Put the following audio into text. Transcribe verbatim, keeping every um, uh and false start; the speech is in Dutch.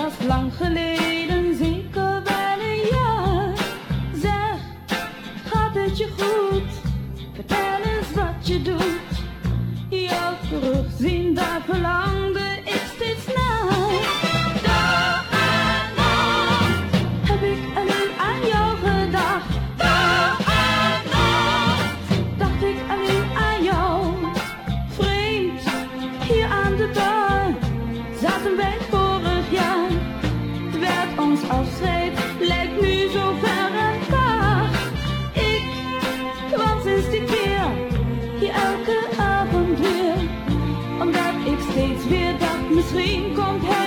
dat is lang geleden, zeker wel een jaar. Zeg, gaat het je goed? Vertel eens wat je doet. Jou terugzien, daar verlangde ik steeds naar. Dag en nacht heb ik alleen aan jou gedacht. Dag en nacht dacht ik alleen aan jou. Vreemd, hier aan de bar zaten wij vorig jaar. Het werd ons afscheid, lijkt nu zo ver en vaag. Ik kwam sinds die keer hier elke avond weer, omdat ik steeds weer dacht, misschien komt hij.